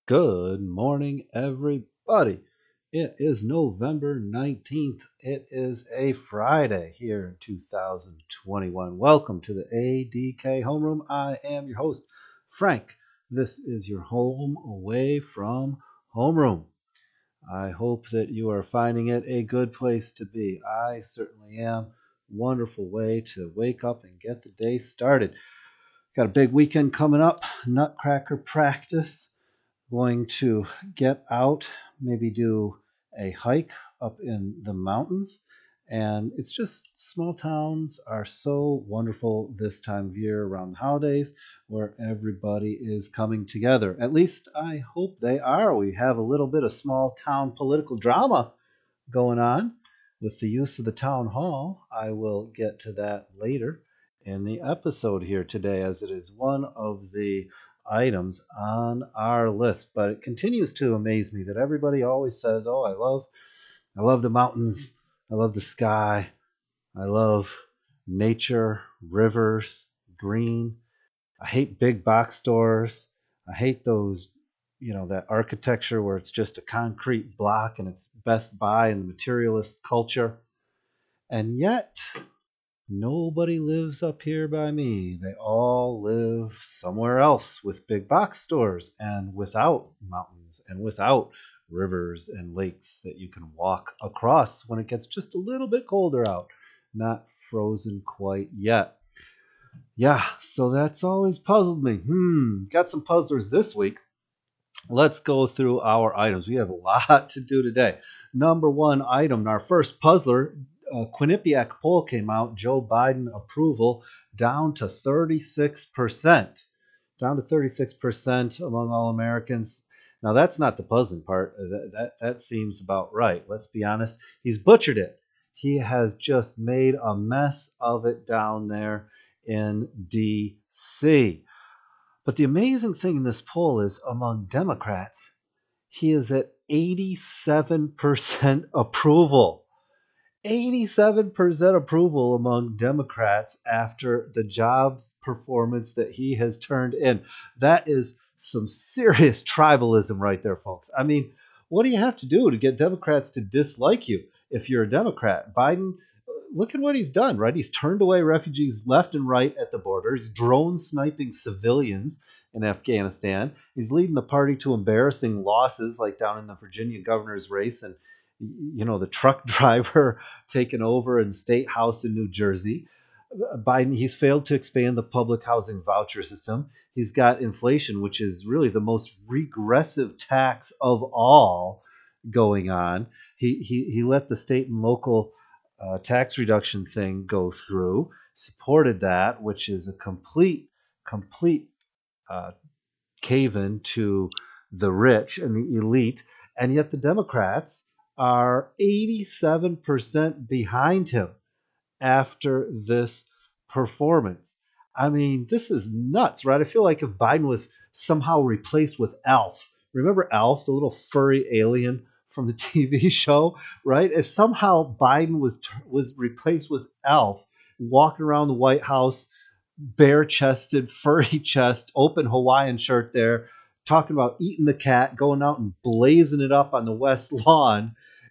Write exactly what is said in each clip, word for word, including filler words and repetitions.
Good morning, everybody. It is November nineteenth. It is a Friday here in two thousand twenty-one. Welcome to the A D K Homeroom. I am your host, Frank. This is your home away from homeroom. I hope that you are finding it a good place to be. I certainly am. Wonderful way to wake up and get the day started. Got a big weekend coming up, Nutcracker practice. Going to get out, maybe do a hike up in the mountains. And it's just small towns are so wonderful this time of year around the holidays where everybody is coming together. At least I hope they are. We have a little bit of small town political drama going on with the use of the town hall. I will get to that later in the episode here today, as it is one of the items on our list. But it continues to amaze me that everybody always says, "Oh, I love, I love the mountains, I love the sky, I love nature, rivers, green. I hate big box stores. I hate those, you know, that architecture where it's just a concrete block and it's Best Buy and the materialist culture." And yet, nobody lives up here by me. They all live somewhere else with big box stores and without mountains and without rivers and lakes that you can walk across when it gets just a little bit colder out. Not frozen quite yet. Yeah, so that's always puzzled me. Hmm, got some puzzlers this week. Let's go through our items. We have a lot to do today. Number one item, our first puzzler, uh, Quinnipiac poll came out. Joe Biden approval down to thirty-six percent. Down to thirty-six percent among all Americans. Now, that's not the puzzling part. Uh, That, that, that seems about right. Let's be honest. He's butchered it. He has just made a mess of it down there in D C. But the amazing thing in this poll is among Democrats, he is at eighty-seven percent approval. eighty-seven percent approval among Democrats after the job performance that he has turned in. That is some serious tribalism right there, folks. I mean, what do you have to do to get Democrats to dislike you if you're a Democrat? Biden, look at what he's done, right? He's turned away refugees left and right at the border. He's drone sniping civilians in Afghanistan. He's leading the party to embarrassing losses, like down in the Virginia governor's race, and you know the truck driver taken over in the state house in New Jersey. Biden, he's failed to expand the public housing voucher system. He's got inflation, which is really the most regressive tax of all going on. He he he let the state and local uh, tax reduction thing go through, supported that, which is a complete complete uh, cave in to the rich and the elite. And yet the Democrats are eighty-seven percent behind him after this performance. I mean, this is nuts, right? I feel like if Biden was somehow replaced with Alf, remember Alf, the little furry alien from the T V show, right? If somehow Biden was was replaced with Alf, walking around the White House, bare chested, furry chest, open Hawaiian shirt there, talking about eating the cat, going out and blazing it up on the West Lawn,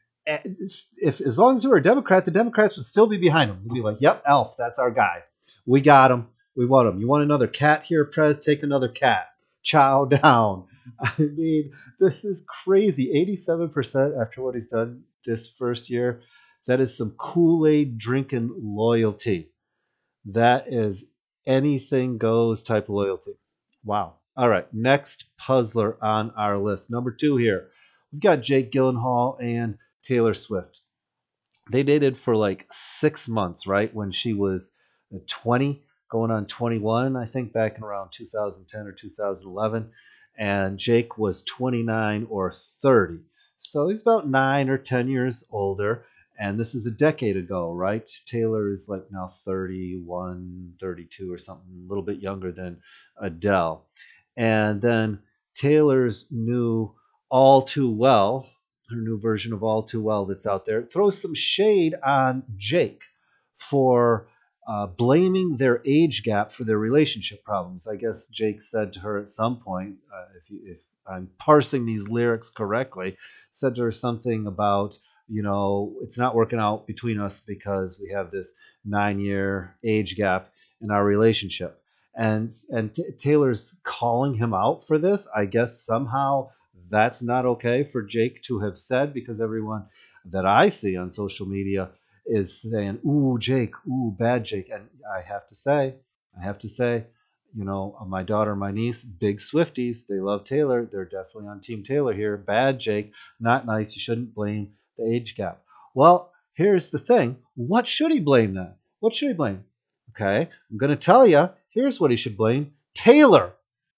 if as long as you were a Democrat, the Democrats would still be behind him. They'd be like, "Yep, Elf, that's our guy. We got him. We want him. You want another cat here, Prez? Take another cat. Chow down." I mean, this is crazy. eighty-seven percent after what he's done this first year. That is some Kool Aid drinking loyalty. That is anything goes type of loyalty. Wow. All right. Next puzzler on our list. Number two here. We've got Jake Gyllenhaal and Taylor Swift. They dated for like six months, right? When she was twenty, going on twenty-one, I think, back in around two thousand ten or two thousand eleven. And Jake was twenty-nine or thirty. So he's about nine or ten years older. And this is a decade ago, right? Taylor is like now thirty-one, thirty-two or something, a little bit younger than Adele. And then Taylor's new All Too Well, her new version of All Too Well that's out there, throws some shade on Jake for uh, blaming their age gap for their relationship problems. I guess Jake said to her at some point, uh, if, you, if I'm parsing these lyrics correctly, said to her something about, you know, it's not working out between us because we have this nine year age gap in our relationship. And and T- Taylor's calling him out for this. I guess somehow that's not okay for Jake to have said, because everyone that I see on social media is saying, "Ooh, Jake, ooh, bad Jake." And I have to say, I have to say, you know, my daughter, my niece, big Swifties. They love Taylor. They're definitely on Team Taylor here. Bad Jake, not nice. You shouldn't blame the age gap. Well, here's the thing. What should he blame then? What should he blame? Okay, I'm going to tell you. Here's what he should blame: Taylor.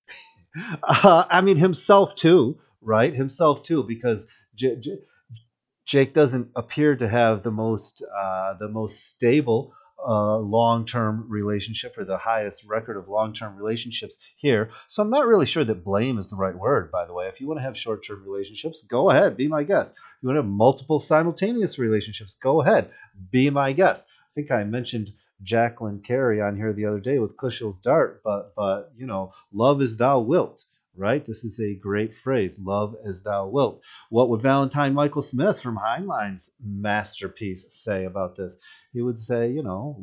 Uh, I mean, himself too, right? Himself too, because J- J- Jake doesn't appear to have the most uh, the most stable uh, long term relationship, or the highest record of long term relationships here. So I'm not really sure that blame is the right word. By the way, if you want to have short term relationships, go ahead, be my guest. If you want to have multiple simultaneous relationships, go ahead, be my guest. I think I mentioned Jacqueline Carey on here the other day with Cushing's Dart, but but you know, love as thou wilt. Right? This is a great phrase, love as thou wilt. What would Valentine Michael Smith from Heinlein's masterpiece say about this? He would say, you know,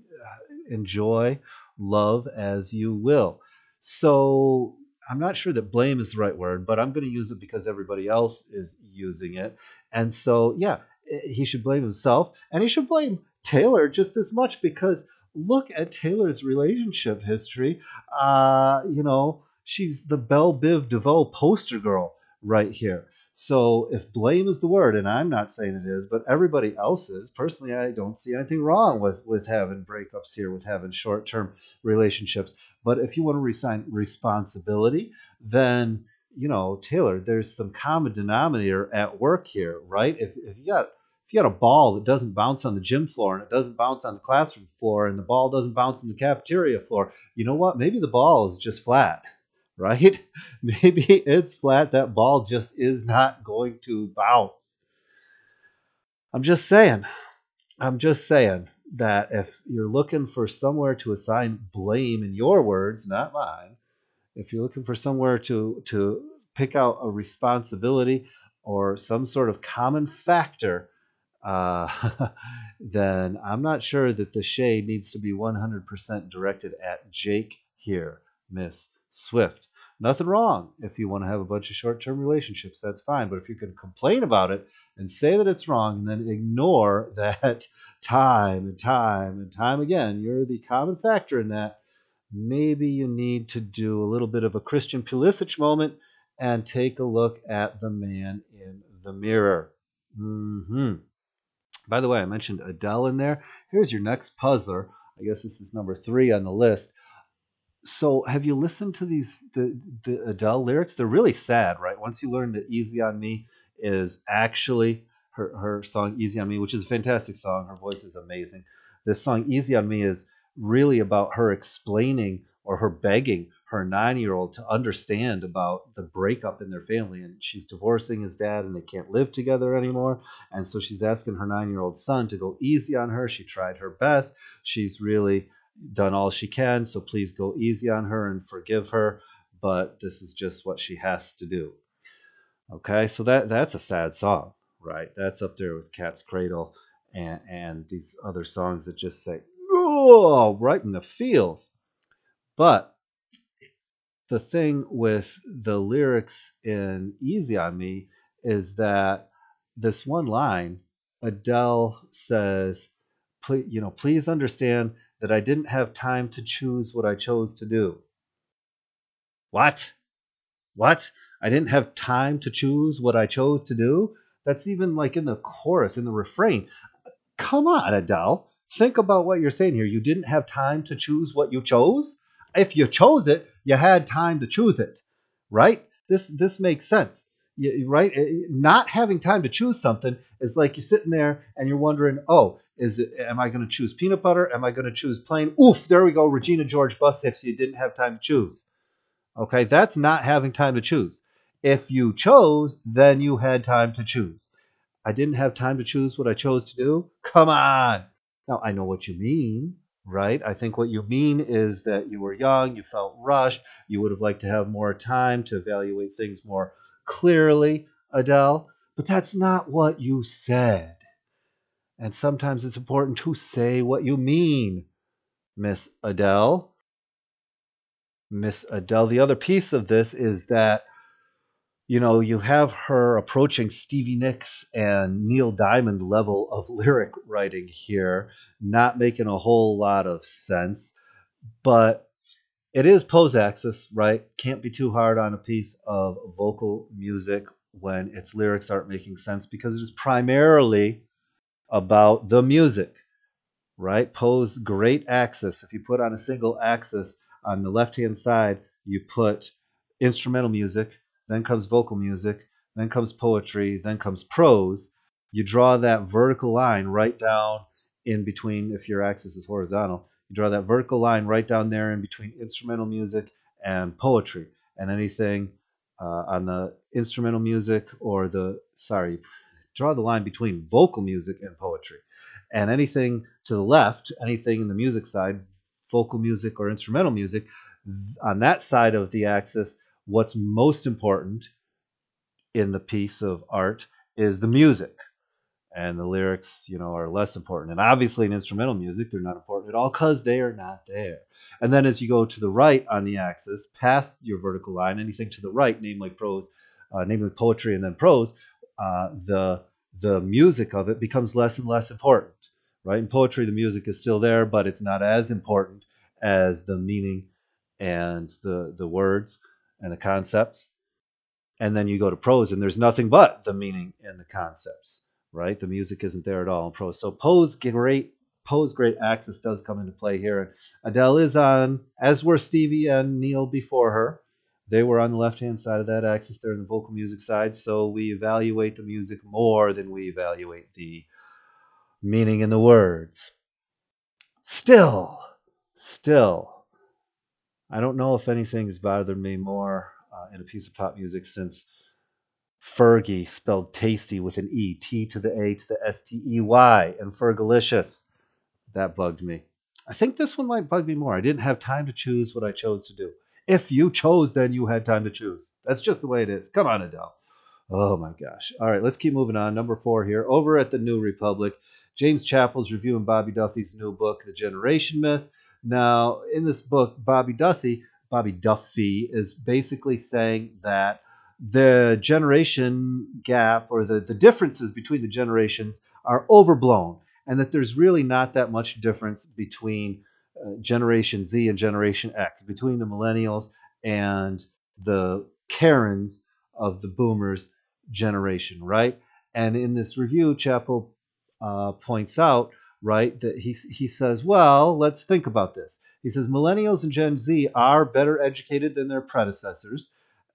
enjoy love as you will. So I'm not sure that blame is the right word, but I'm going to use it because everybody else is using it. And so, yeah, he should blame himself, and he should blame Taylor just as much, because look at Taylor's relationship history. Uh, you know, she's the Belle Biv DeVoe poster girl right here. So if blame is the word, and I'm not saying it is, but everybody else is, personally, I don't see anything wrong with with having breakups here, with having short term relationships. But if you want to resign responsibility, then you know, Taylor, there's some common denominator at work here, right? If if you got if you got a ball that doesn't bounce on the gym floor, and it doesn't bounce on the classroom floor, and the ball doesn't bounce on the cafeteria floor, you know what? Maybe the ball is just flat, right? Maybe it's flat. That ball just is not going to bounce. I'm just saying. I'm just saying that if you're looking for somewhere to assign blame, in your words, not mine, if you're looking for somewhere to to pick out a responsibility or some sort of common factor, uh, then I'm not sure that the shade needs to be one hundred percent directed at Jake here, Miss Swift. Nothing wrong if you want to have a bunch of short term relationships, that's fine. But if you can complain about it and say that it's wrong, and then ignore that time and time and time again, you're the common factor in that, maybe you need to do a little bit of a Christian Pulisic moment and take a look at the man in the mirror. Hmm. By the way, I mentioned Adele in there. Here's your next puzzler. I guess this is number three on the list. So, have you listened to these the, the Adele lyrics? They're really sad, right? Once you learn that "Easy on Me" is actually her her song "Easy on Me," which is a fantastic song. Her voice is amazing. This song "Easy on Me" is really about her explaining, or her begging her nine year old to understand about the breakup in their family, and she's divorcing his dad, and they can't live together anymore. And so she's asking her nine year old son to go easy on her. She tried her best. She's really done all she can, so please go easy on her and forgive her. But this is just what she has to do. Okay, so that that's a sad song, right? That's up there with Cat's Cradle and and these other songs that just say, "Oh," right in the feels. But the thing with the lyrics in Easy on Me is that this one line, Adele says, please, you know, please understand that I didn't have time to choose what I chose to do. What? What? I didn't have time to choose what I chose to do? That's even like in the chorus, in the refrain. Come on, Adele. Think about what you're saying here. You didn't have time to choose what you chose. If you chose it, you had time to choose it, right? This this makes sense, right? Not having time to choose something is like you're sitting there and you're wondering, oh, is it? Am I going to choose peanut butter? Am I going to choose plain? Oof, there we go. Regina George busted. So you didn't have time to choose. Okay, that's not having time to choose. If you chose, then you had time to choose. I didn't have time to choose what I chose to do. Come on. Now, I know what you mean. right? I think what you mean is that you were young, you felt rushed, you would have liked to have more time to evaluate things more clearly, Adele. But that's not what you said. And sometimes it's important to say what you mean, Miss Adele. Miss Adele. The other piece of this is that, you know, you have her approaching Stevie Nicks and Neil Diamond level of lyric writing here, not making a whole lot of sense. But it is pose axis, right? Can't be too hard on a piece of vocal music when its lyrics aren't making sense because it is primarily about the music, right? Pose great axis. If you put on a single axis on the left hand side, you put instrumental music, then comes vocal music, then comes poetry, then comes prose. You draw that vertical line right down in between, if your axis is horizontal, you draw that vertical line right down there in between instrumental music and poetry. And anything uh, on the instrumental music or the, sorry, draw the line between vocal music and poetry. And anything to the left, anything in the music side, vocal music or instrumental music, on that side of the axis, what's most important in the piece of art is the music, and the lyrics, you know, are less important. And obviously, in instrumental music, they're not important at all because they are not there. And then as you go to the right on the axis, past your vertical line, anything to the right, namely prose, uh, namely poetry, and then prose, uh, the the music of it becomes less and less important. Right? In poetry, the music is still there, but it's not as important as the meaning and the the words and the concepts. And then you go to prose and there's nothing but the meaning and the concepts, right? The music isn't there at all in prose. So pose great pose great axis does come into play here. And Adele is on, as were Stevie and Neil before her. They were on the left hand side of that axis. They're in the vocal music side. So we evaluate the music more than we evaluate the meaning in the words. Still, still, I don't know if anything has bothered me more uh, in a piece of pop music since Fergie, spelled tasty with an E, T to the A to the S T E Y, and Fergalicious. That bugged me. I think this one might bug me more. I didn't have time to choose what I chose to do. If you chose, then you had time to choose. That's just the way it is. Come on, Adele. Oh my gosh. All right, let's keep moving on. Number four here. Over at the New Republic, James Chappell's reviewing Bobby Duffy's new book, The Generation Myth. Now, in this book, Bobby Duffy, Bobby Duffy is basically saying that the generation gap or the, the differences between the generations are overblown and that there's really not that much difference between uh, Generation Z and Generation X, between the millennials and the Karens of the boomers generation, right? And in this review, Chappell uh, points out, right, that he, he says, well, let's think about this. He says millennials and Gen Z are better educated than their predecessors.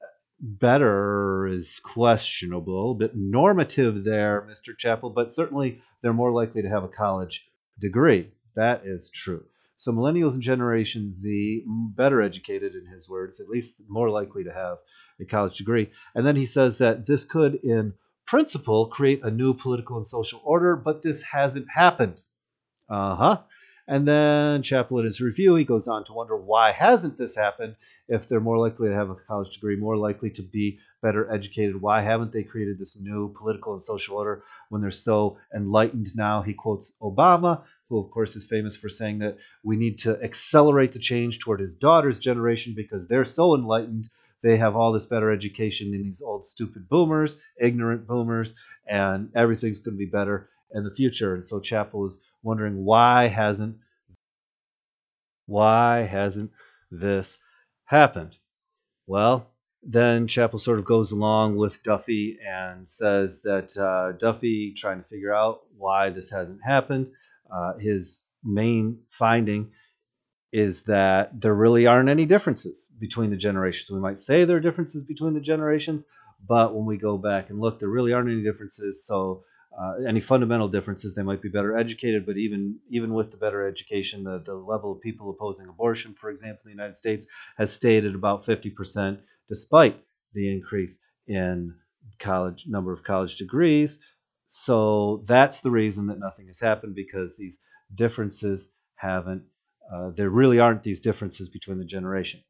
Better is questionable, a bit normative there, Mister Chappell, but certainly they're more likely to have a college degree. That is true. So millennials and Generation Z, better educated in his words, at least more likely to have a college degree. And then he says that this could, in principle, create a new political and social order, but this hasn't happened. Uh huh. And then Chappell in his review, he goes on to wonder why hasn't this happened if they're more likely to have a college degree, more likely to be better educated. Why haven't they created this new political and social order when they're so enlightened now? He quotes Obama, who of course is famous for saying that we need to accelerate the change toward his daughter's generation because they're so enlightened. They have all this better education than these old stupid boomers, ignorant boomers, and everything's going to be better in the future. And so Chappell is wondering why hasn't why hasn't this happened? Well, then Chappell sort of goes along with Duffy and says that uh, Duffy trying to figure out why this hasn't happened. Uh, his main finding is that there really aren't any differences between the generations. We might say there are differences between the generations, but when we go back and look, there really aren't any differences. So, uh, any fundamental differences, they might be better educated, but even even with the better education, the, the level of people opposing abortion, for example, in the United States, has stayed at about fifty percent, despite the increase in college number of college degrees. So that's the reason that nothing has happened because these differences haven't Uh, there really aren't these differences between the generation.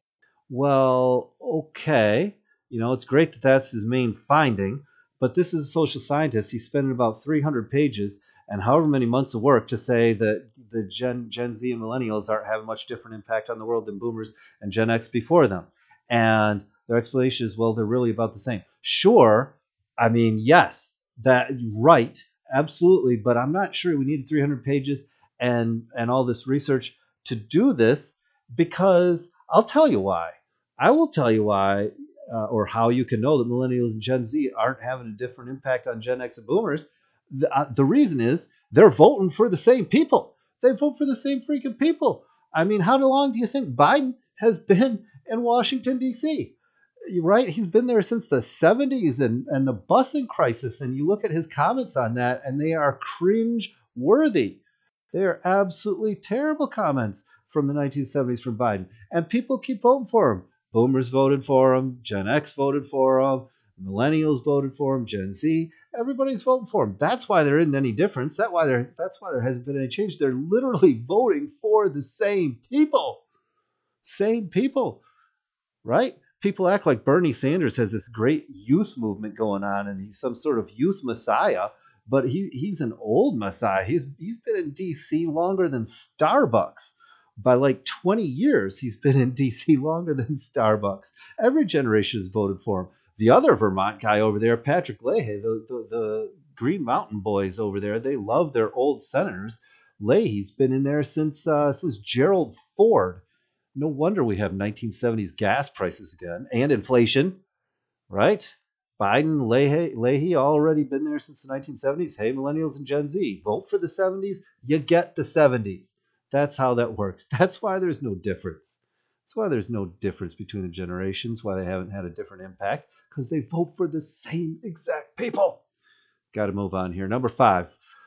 Well, okay. You know, it's great that that's his main finding, but this is a social scientist. He's spending about three hundred pages and however many months of work to say that the Gen, Gen Z and millennials aren't having much different impact on the world than boomers and Gen X before them. And their explanation is, well, they're really about the same. Sure, I mean, yes, that right, absolutely, but I'm not sure we need three hundred pages and and all this research to do this because I'll tell you why. I will tell you why uh, or how you can know that millennials and Gen Z aren't having a different impact on Gen X and boomers. The, uh, the reason is they're voting for the same people. They vote for the same freaking people. I mean, how long do you think Biden has been in Washington, D C? Right? He's been there since the seventies and, and the busing crisis. And you look at his comments on that, and they are cringe worthy. They are absolutely terrible comments from the nineteen seventies from Biden. And people keep voting for him. Boomers voted for him. Gen X voted for him. Millennials voted for him. Gen Z. Everybody's voting for him. That's why there isn't any difference. That why there, that's why there hasn't been any change. They're literally voting for the same people. Same people, right? People act like Bernie Sanders has this great youth movement going on and he's some sort of youth messiah, but he, he's an old messiah. He's he's been in D C longer than Starbucks. By like twenty years, he's been in D C longer than Starbucks. Every generation has voted for him. The other Vermont guy over there, Patrick Leahy, the, the, the Green Mountain Boys over there, they love their old senators. Leahy's been in there since uh, since Gerald Ford. No wonder we have nineteen seventies gas prices again and inflation, right? Biden, Leahy, Leahy already been there since the nineteen seventies. Hey, millennials and Gen Z, vote for the seventies, you get the seventies. That's how that works. That's why there's no difference. That's why there's no difference between the generations, why they haven't had a different impact, because they vote for the same exact people. Got to move on here. Number five.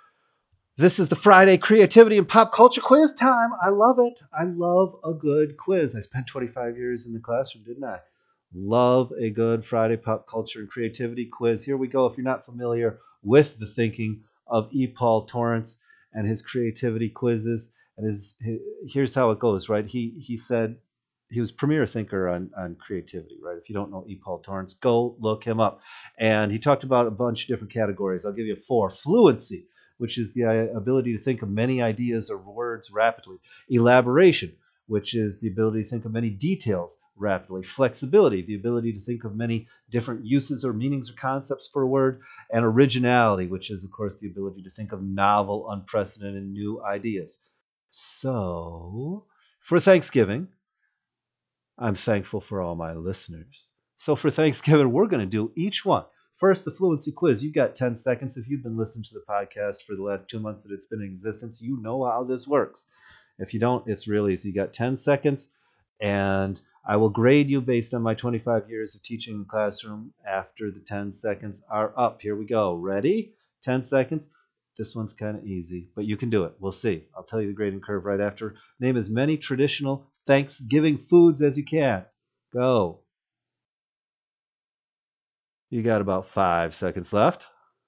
This is the Friday creativity and pop culture quiz time. I love it. I love a good quiz. I spent twenty-five years in the classroom, didn't I? Love a good Friday pop culture and creativity quiz. Here we go. If you're not familiar with the thinking of E. Paul Torrance and his creativity quizzes, and his, his here's how it goes, right? He he said he was premier thinker on, on creativity, right? If you don't know E. Paul Torrance, go look him up. And he talked about a bunch of different categories. I'll give you four. Fluency, which is the uh, ability to think of many ideas or words rapidly. Elaboration, which is the ability to think of many details rapidly. Flexibility, the ability to think of many different uses or meanings or concepts for a word. And originality, which is, of course, the ability to think of novel, unprecedented, new ideas. So, for Thanksgiving, I'm thankful for all my listeners. So, for Thanksgiving, we're going to do each one. First, the fluency quiz. You've got ten seconds. If you've been listening to the podcast for the last two months that it's been in existence, you know how this works. If you don't, it's really easy. You got ten seconds, and I will grade you based on my twenty-five years of teaching in the classroom after the ten seconds are up. Here we go. Ready? ten seconds. This one's kind of easy, but you can do it. We'll see. I'll tell you the grading curve right after. Name as many traditional Thanksgiving foods as you can. Go. You got about five seconds left.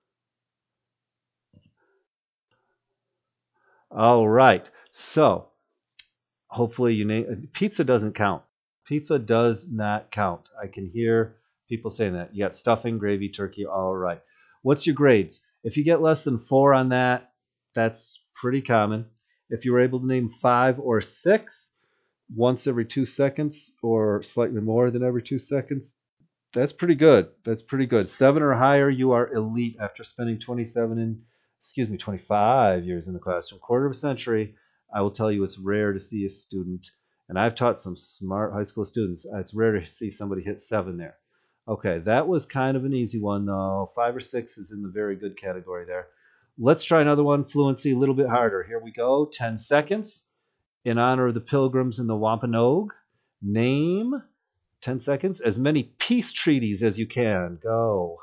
All right. So hopefully you name pizza doesn't count. Pizza does not count. I can hear people saying that. You got stuffing, gravy, turkey. All right. What's your grades? If you get less than four on that, that's pretty common. If you were able to name five or six once every two seconds or slightly more than every two seconds, that's pretty good. That's pretty good. Seven or higher, you are elite after spending twenty-seven and excuse me, twenty-five years in the classroom, quarter of a century. I will tell you, it's rare to see a student, and I've taught some smart high school students. uh, It's rare to see somebody hit seven there. Okay, that was kind of an easy one, though. Five or six is in the very good category there. Let's try another one. Fluency, a little bit harder. Here we go. ten seconds. In honor of the Pilgrims in the Wampanoag, name ten seconds. As many peace treaties as you can. Go.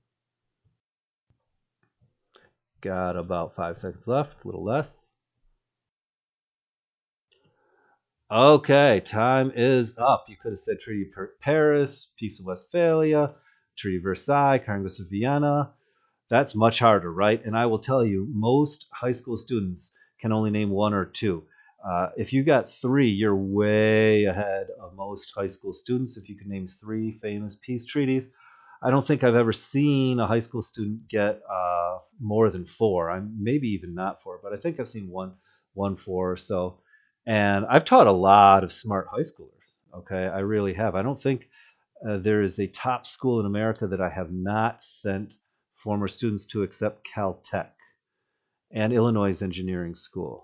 Got about five seconds left, a little less. Okay, time is up. You could have said Treaty of Paris, Peace of Westphalia, Treaty of Versailles, Congress of Vienna. That's much harder, right? And I will tell you, most high school students can only name one or two. Uh, if you got three, you're way ahead of most high school students. If you can name three famous peace treaties, I don't think I've ever seen a high school student get uh, more than four. I'm maybe even not four, but I think I've seen one, one four or so. And I've taught a lot of smart high schoolers. Okay, I really have. I don't think uh, there is a top school in America that I have not sent former students to except Caltech and Illinois Engineering School.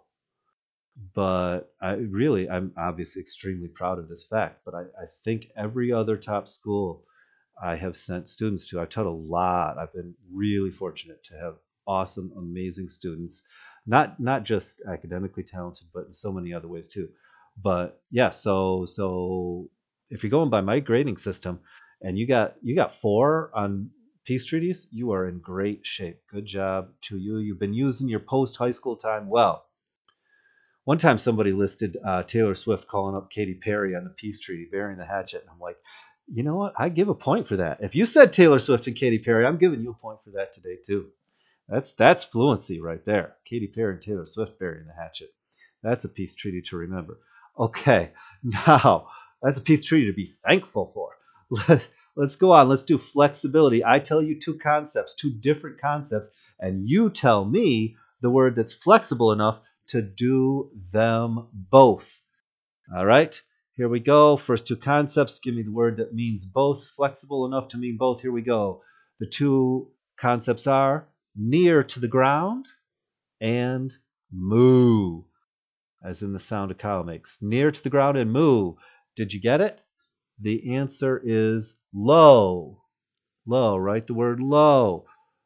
But I really, I'm obviously extremely proud of this fact. But I, I think every other top school I have sent students to, I've taught a lot. I've been really fortunate to have awesome, amazing students, not not just academically talented, but in so many other ways too. But yeah, so so if you're going by my grading system, and you got you got four on peace treaties, you are in great shape. Good job to you. You've been using your post high school time well. One time somebody listed uh, Taylor Swift calling up Katy Perry on the peace treaty, burying the hatchet, and I'm like, you know what? I give a point for that. If you said Taylor Swift and Katy Perry, I'm giving you a point for that today too. That's that's fluency right there. Katy Perry and Taylor Swift burying the hatchet. That's a peace treaty to remember. Okay, now that's a peace treaty to be thankful for. Let, let's go on. Let's do flexibility. I tell you two concepts, two different concepts, and you tell me the word that's flexible enough to do them both. All right, here we go. First two concepts. Give me the word that means both, flexible enough to mean both. Here we go. The two concepts are near to the ground and moo, as in the sound a cow makes. Near to the ground and moo. Did you get it? The answer is low. Low, right? The word low.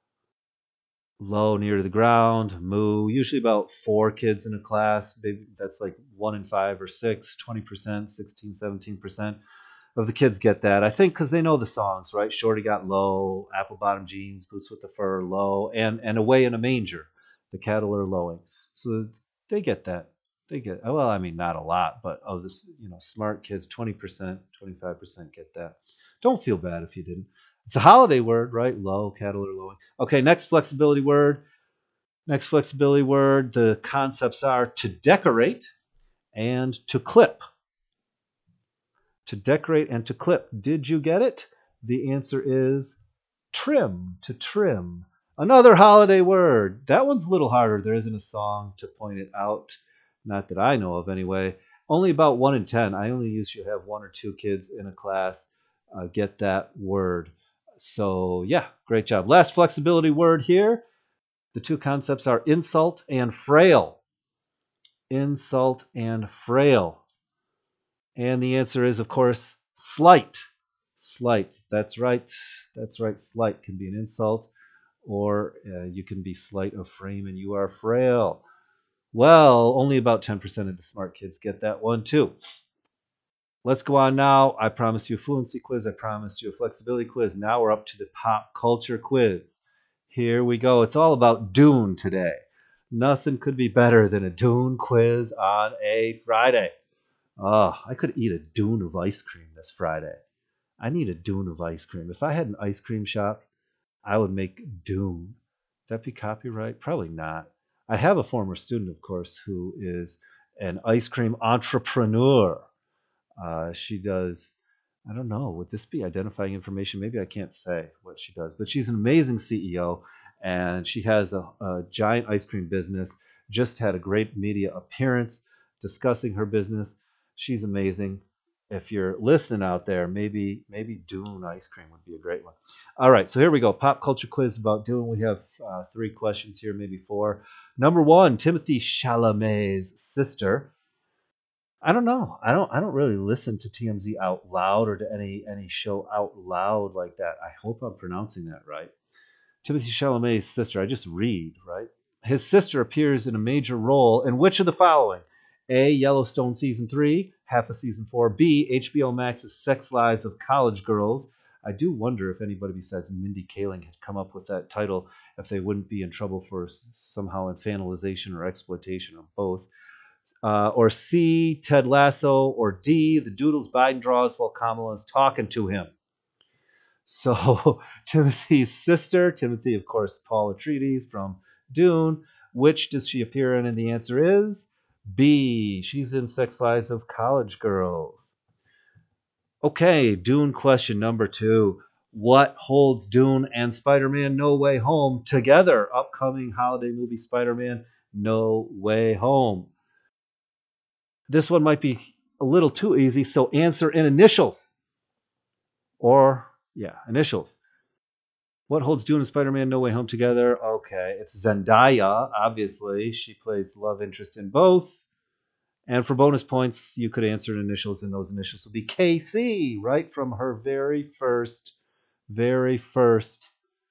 Low, near to the ground, moo. Usually about four kids in a class. Maybe that's like one in five or six, twenty percent, sixteen, seventeen percent of the kids get that. I think because they know the songs, right? Shorty got low, apple bottom jeans, boots with the fur, low, and and away in a manger, the cattle are lowing. So they get that. They get well. I mean, not a lot, but of this, you know, smart kids, twenty percent, twenty-five percent get that. Don't feel bad if you didn't. It's a holiday word, right? Low, cattle are lowing. Okay, next flexibility word. Next flexibility word. The concepts are to decorate and to clip. To decorate and to clip. Did you get it? The answer is trim, to trim. Another holiday word. That one's a little harder. There isn't a song to point it out. Not that I know of, anyway. Only about one in ten. I only usually have one or two kids in a class uh, get that word. So, yeah, great job. Last flexibility word here. The two concepts are insult and frail. Insult and frail. And the answer is, of course, slight. Slight. That's right. That's right. Slight can be an insult, or uh, you can be slight of frame and you are frail. Well, only about ten percent of the smart kids get that one too. Let's go on now. I promised you a fluency quiz. I promised you a flexibility quiz. Now we're up to the pop culture quiz. Here we go. It's all about Dune today. Nothing could be better than a Dune quiz on a Friday. Oh, I could eat a dune of ice cream this Friday. I need a dune of ice cream. If I had an ice cream shop, I would make dune. Would that be copyright? Probably not. I have a former student, of course, who is an ice cream entrepreneur. Uh, she does, I don't know, would this be identifying information? Maybe I can't say what she does, but she's an amazing C E O and she has a, a giant ice cream business. Just had a great media appearance discussing her business. She's amazing. If you're listening out there, maybe maybe Dune ice cream would be a great one. All right, so here we go. Pop culture quiz about Dune. We have uh, three questions here, maybe four. Number one, Timothy Chalamet's sister. I don't know. I don't. I don't really listen to T M Z out loud or to any any show out loud like that. I hope I'm pronouncing that right. Timothy Chalamet's sister. I just read right. His sister appears in a major role in which of the following? A. Yellowstone season three, half of season four. B. H B O Max's Sex Lives of College Girls. I do wonder if anybody besides Mindy Kaling had come up with that title, if they wouldn't be in trouble for somehow infantilization or exploitation of both. Uh, or C, Ted Lasso, or D, the doodles Biden draws while Kamala is talking to him. So Timothy's sister, Timothy, of course, Paul Atreides from Dune. Which does she appear in? And the answer is B, she's in Sex Lives of College Girls. Okay, Dune question number two. What holds Dune and Spider-Man No Way Home together? Upcoming holiday movie Spider-Man No Way Home. This one might be a little too easy, so answer in initials. Or, yeah, initials. What holds Dune and Spider-Man No Way Home together? Okay, it's Zendaya, obviously. She plays the love interest in both. And for bonus points, you could answer in initials, and those initials would be K C, right from her very first, very first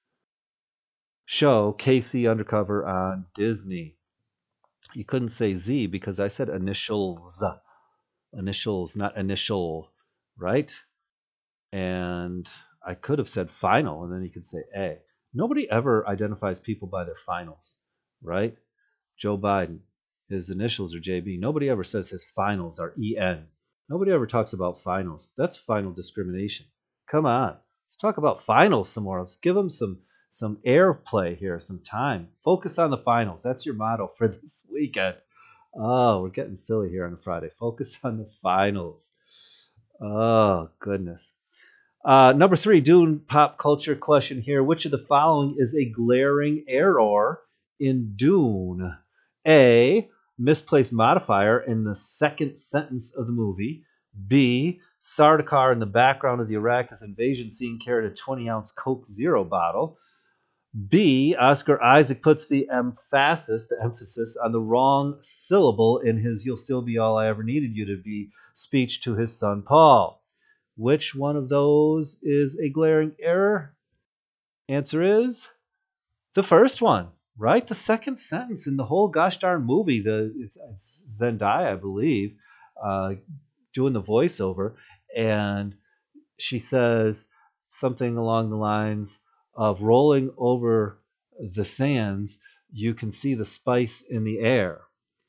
show, K C Undercover on Disney. You couldn't say Z because I said initials, initials, not initial, right? And I could have said final, and then you could say A. Nobody ever identifies people by their finals, right? Joe Biden, his initials are J B. Nobody ever says his finals are E N. Nobody ever talks about finals. That's final discrimination. Come on, let's talk about finals some more. Let's give them some some airplay here, some time. Focus on the finals. That's your motto for this weekend. Oh, we're getting silly here on a Friday. Focus on the finals. Oh, goodness. Uh, number three, Dune pop culture question here. Which of the following is a glaring error in Dune? A, misplaced modifier in the second sentence of the movie. B, Sardaukar in the background of the Arrakis invasion scene carried a twenty ounce Coke Zero bottle. B, Oscar Isaac puts the emphasis, the emphasis on the wrong syllable in his "You'll Still Be All I Ever Needed You to Be" speech to his son Paul. Which one of those is a glaring error? Answer is the first one, right? The second sentence in the whole gosh darn movie. The it's, it's Zendaya, I believe, uh, doing the voiceover, and she says something along the lines of rolling over the sands, you can see the spice in the air.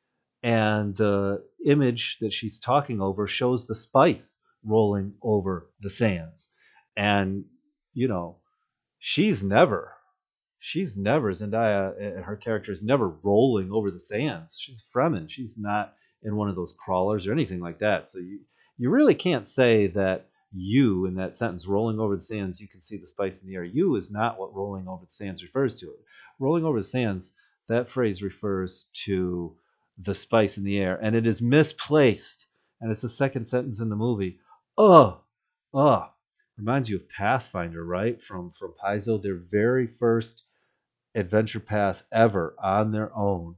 And the image that she's talking over shows the spice rolling over the sands. And, you know, she's never, she's never, Zendaya, uh, her character is never rolling over the sands. She's Fremen. She's not in one of those crawlers or anything like that. So you, you really can't say that you in that sentence, rolling over the sands, you can see the spice in the air. You is not what rolling over the sands refers to. Rolling over the sands, that phrase refers to the spice in the air, and it is misplaced. And it's the second sentence in the movie. Oh, oh, reminds you of Pathfinder, right? From from Paizo, their very first adventure path ever on their own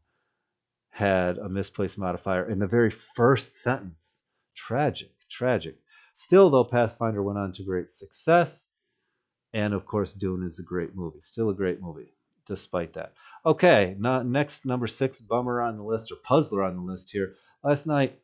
had a misplaced modifier in the very first sentence. Tragic, tragic. Still, though, Pathfinder went on to great success. And of course, Dune is a great movie. Still a great movie, despite that. Okay, now, next, number six, bummer on the list, or puzzler on the list here. Last night,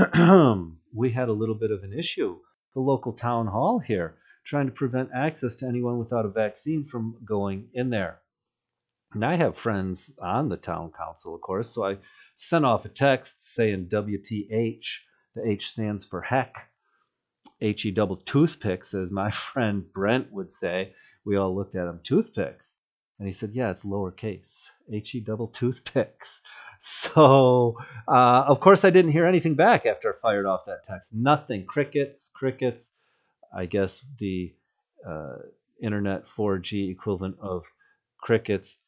we had a little bit of an issue. The local town hall here, trying to prevent access to anyone without a vaccine from going in there. And I have friends on the town council, of course, so I sent off a text saying W T H. The H stands for heck. H E double toothpicks, as my friend Brent would say. We all looked at him, toothpicks. And he said, yeah, it's lowercase, H E double toothpicks. So, uh, of course, I didn't hear anything back after I fired off that text. Nothing. Crickets, crickets. I guess the uh, internet four G equivalent of crickets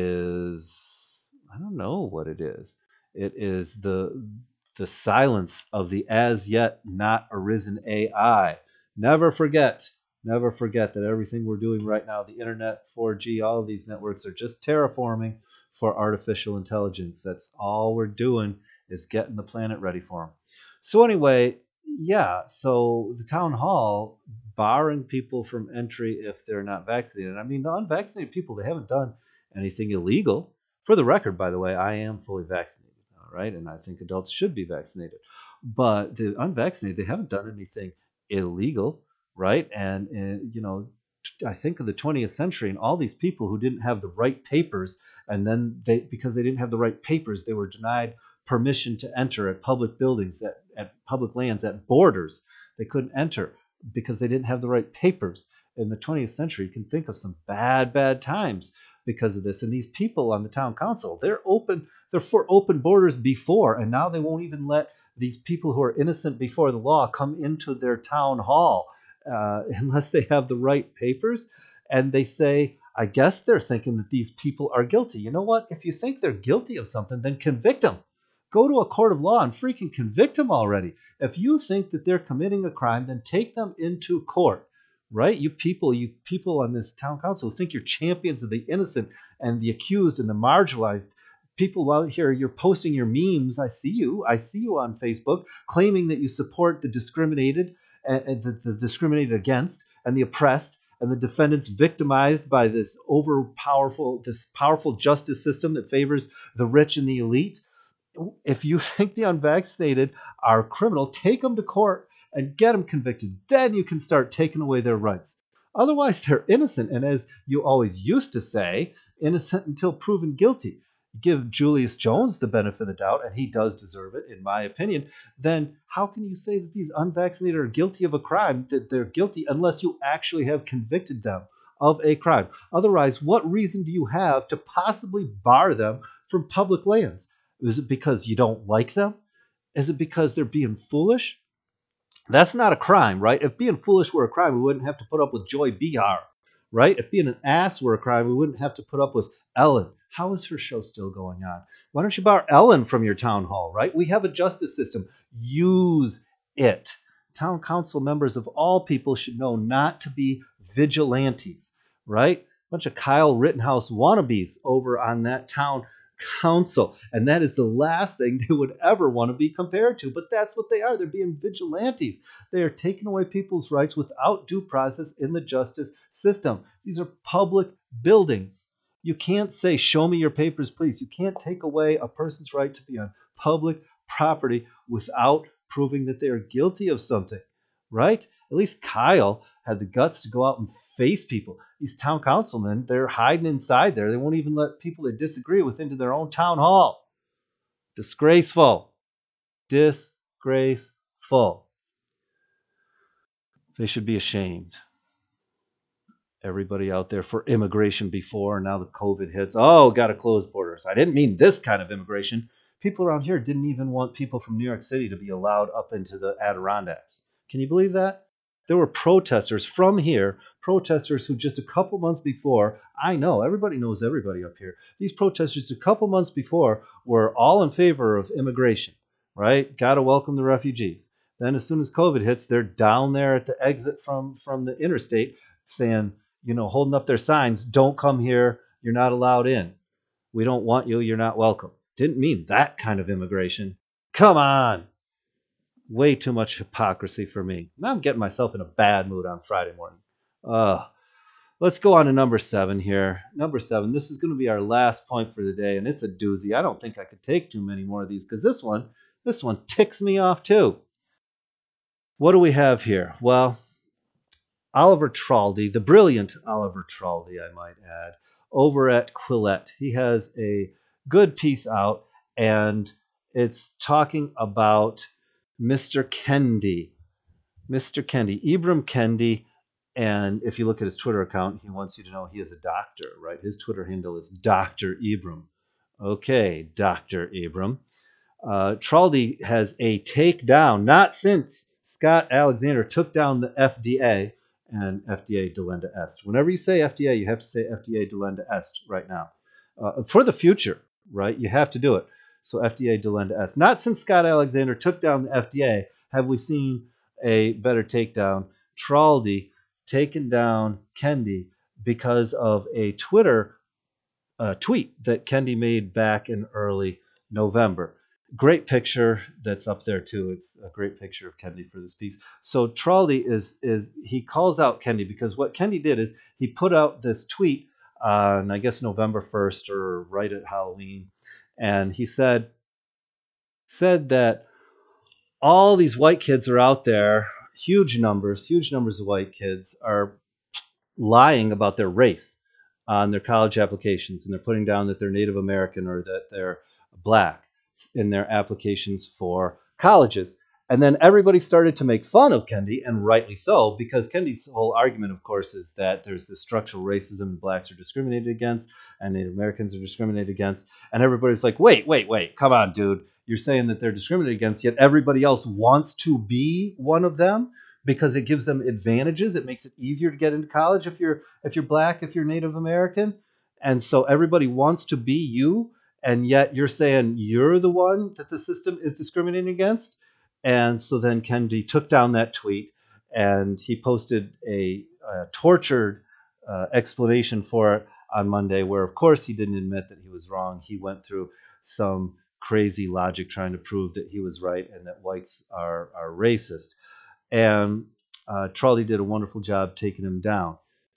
is, I don't know what it is. It is the the silence of the as yet not arisen A I. Never forget, never forget that everything we're doing right now, the internet, four G, all of these networks are just terraforming for artificial intelligence. That's all we're doing is getting the planet ready for them. So anyway, yeah, so the town hall barring people from entry if they're not vaccinated. I mean, the unvaccinated people, they haven't done anything illegal. For the record, by the way, I am fully vaccinated. All right, and I think adults should be vaccinated. But the unvaccinated, they haven't done anything illegal, right? And, and you know, I think of the twentieth century and all these people who didn't have the right papers, and then they because they didn't have the right papers, they were denied permission to enter at public buildings, at, at public lands, at borders. They couldn't enter because they didn't have the right papers. In the twentieth century, you can think of some bad, bad times because of this. And these people on the town council, they're open They're for open borders before, and now they won't even let these people who are innocent before the law come into their town hall uh, unless they have the right papers. And they say, I guess they're thinking that these people are guilty. You know what? If you think they're guilty of something, then convict them. Go to a court of law and freaking convict them already. If you think that they're committing a crime, then take them into court, right? You people, you people on this town council who think you're champions of the innocent and the accused and the marginalized. People out here, you're posting your memes. I see you. I see you on Facebook claiming that you support the discriminated and the, the discriminated against and the oppressed and the defendants victimized by this overpowerful, this powerful justice system that favors the rich and the elite. If you think the unvaccinated are criminal, take them to court and get them convicted. Then you can start taking away their rights. Otherwise, they're innocent. And as you always used to say, innocent until proven guilty. Give Julius Jones the benefit of the doubt, and he does deserve it, in my opinion. Then how can you say that these unvaccinated are guilty of a crime, that they're guilty unless you actually have convicted them of a crime? Otherwise, what reason do you have to possibly bar them from public lands? Is it because you don't like them? Is it because they're being foolish? That's not a crime, right? If being foolish were a crime, we wouldn't have to put up with Joy Behar, right? If being an ass were a crime, we wouldn't have to put up with Ellen. How is her show still going on? Why don't you bar Ellen from your town hall, right? We have a justice system. Use it. Town council members of all people should know not to be vigilantes, right? A bunch of Kyle Rittenhouse wannabes over on that town council. And that is the last thing they would ever want to be compared to. But that's what they are. They're being vigilantes. They are taking away people's rights without due process in the justice system. These are public buildings. You can't say, show me your papers, please. You can't take away a person's right to be on public property without proving that they are guilty of something, right? At least Kyle had the guts to go out and face people. These town councilmen, they're hiding inside there. They won't even let people they disagree with into their own town hall. Disgraceful. Disgraceful. They should be ashamed. Everybody out there for immigration before, and now the COVID hits. Oh, got to close borders. I didn't mean this kind of immigration. People around here didn't even want people from New York City to be allowed up into the Adirondacks. Can you believe that? There were protesters from here, protesters who just a couple months before, I know, everybody knows everybody up here. These protesters a couple months before were all in favor of immigration, right? Got to welcome the refugees. Then as soon as COVID hits, they're down there at the exit from, from the interstate saying, you know, holding up their signs, don't come here, you're not allowed in. We don't want you, you're not welcome. Didn't mean that kind of immigration. Come on. Way too much hypocrisy for me. Now I'm getting myself in a bad mood on Friday morning. Uh, let's go on to number seven here. Number seven, this is going to be our last point for the day, and it's a doozy. I don't think I could take too many more of these because this one, this one ticks me off too. What do we have here? Well, Oliver Traldi, the brilliant Oliver Traldi, I might add, over at Quillette. He has a good piece out, and it's talking about Mister Kendi. Mister Kendi, Ibram Kendi, and if you look at his Twitter account, he wants you to know he is a doctor, right? His Twitter handle is Doctor Ibram. Okay, Doctor Ibram. Uh, Traldi has a takedown, not since Scott Alexander took down the F D A, and F D A delenda est. Whenever you say F D A, you have to say F D A delenda est right now. Uh, for the future, right? You have to do it. So F D A delenda est. Not since Scott Alexander took down the F D A have we seen a better takedown. Traldi taken down Kendi because of a Twitter uh, tweet that Kendi made back in early November. Great picture that's up there too. It's a great picture of Kendi for this piece. So Traldi is is he calls out Kendi because what Kendi did is he put out this tweet on I guess November first or right at Halloween, and he said said that all these white kids are out there, huge numbers, huge numbers of white kids are lying about their race on their college applications, and they're putting down that they're Native American or that they're black in their applications for colleges. And then everybody started to make fun of Kendi, and rightly so, because Kendi's whole argument, of course, is that there's this structural racism and blacks are discriminated against and Native Americans are discriminated against. And everybody's like, wait, wait, wait, come on, dude. You're saying that they're discriminated against, yet everybody else wants to be one of them because it gives them advantages. It makes it easier to get into college if you're if you're black, if you're Native American. And so everybody wants to be you, and yet you're saying you're the one that the system is discriminating against. And so then Kendi took down that tweet and he posted a, a tortured uh, explanation for it on Monday, where, of course, he didn't admit that he was wrong. He went through some crazy logic trying to prove that he was right and that whites are, are racist. And uh, Trolley did a wonderful job taking him down.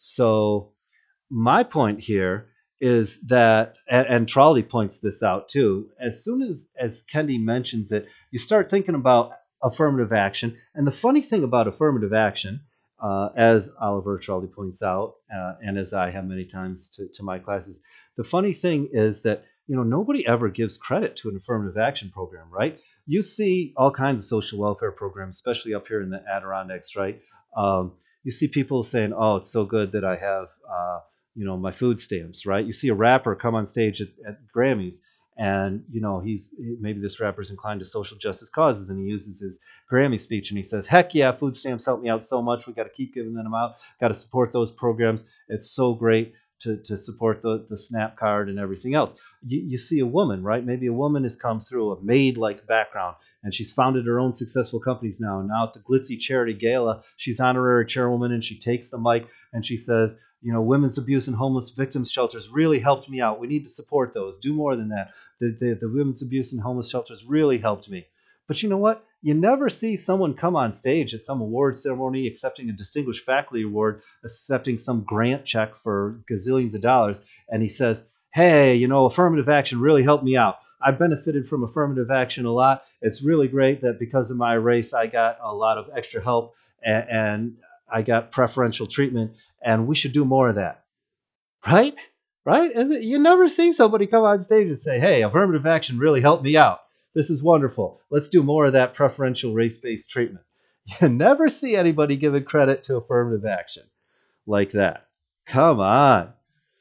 So my point here is that, and, and Trolley points this out too, as soon as, as Kendi mentions it, you start thinking about affirmative action. And the funny thing about affirmative action, uh, as Oliver Trolley points out, uh, and as I have many times to, to my classes, the funny thing is that, you know, nobody ever gives credit to an affirmative action program, right? You see all kinds of social welfare programs, especially up here in the Adirondacks, right? Um, you see people saying, oh, it's so good that I have, uh, you know, my food stamps, right? You see a rapper come on stage at, at Grammys, and you know he's maybe this rapper is inclined to social justice causes, and he uses his Grammy speech and he says, "Heck yeah, food stamps help me out so much. We got to keep giving them out. Got to support those programs. It's so great to to support the the SNAP card and everything else." You, you see a woman, right? Maybe a woman has come through a maid-like background, and she's founded her own successful companies now. And now at the Glitzy Charity Gala, she's honorary chairwoman, and she takes the mic and she says, you know, women's abuse and homeless victims shelters really helped me out. We need to support those. Do more than that. The, the, the women's abuse and homeless shelters really helped me. But you know what? You never see someone come on stage at some award ceremony accepting a distinguished faculty award, accepting some grant check for gazillions of dollars, and he says, hey, you know, affirmative action really helped me out. I benefited from affirmative action a lot. It's really great that because of my race, I got a lot of extra help and, and I got preferential treatment, and we should do more of that. Right? Right? Is it, you never see somebody come on stage and say, hey, affirmative action really helped me out. This is wonderful. Let's do more of that preferential race-based treatment. You never see anybody giving credit to affirmative action like that. Come on.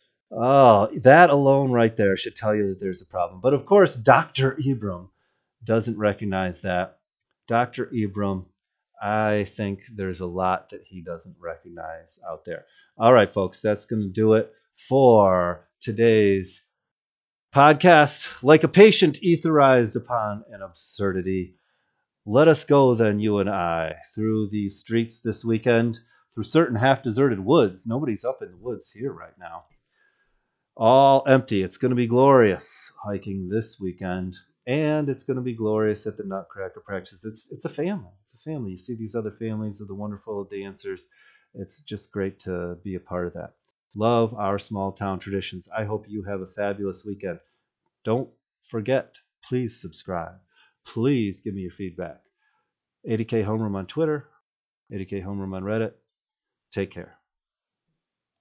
Oh, that alone right there should tell you that there's a problem. But of course, Doctor Ibram doesn't recognize that. Doctor Ibram, I think there's a lot that he doesn't recognize out there. All right, folks, that's going to do it for today's podcast. Like a patient etherized upon an absurdity, let us go then, you and I, through the streets this weekend, through certain half-deserted woods. Nobody's up in the woods here right now. All empty. It's going to be glorious hiking this weekend, and it's going to be glorious at the Nutcracker practice. It's it's a family. It's a family. You see these other families of the wonderful dancers. It's just great to be a part of that. Love our small town traditions. I hope you have a fabulous weekend. Don't forget, please subscribe. Please give me your feedback. A D K Homeroom on Twitter, A D K Homeroom on Reddit. Take care.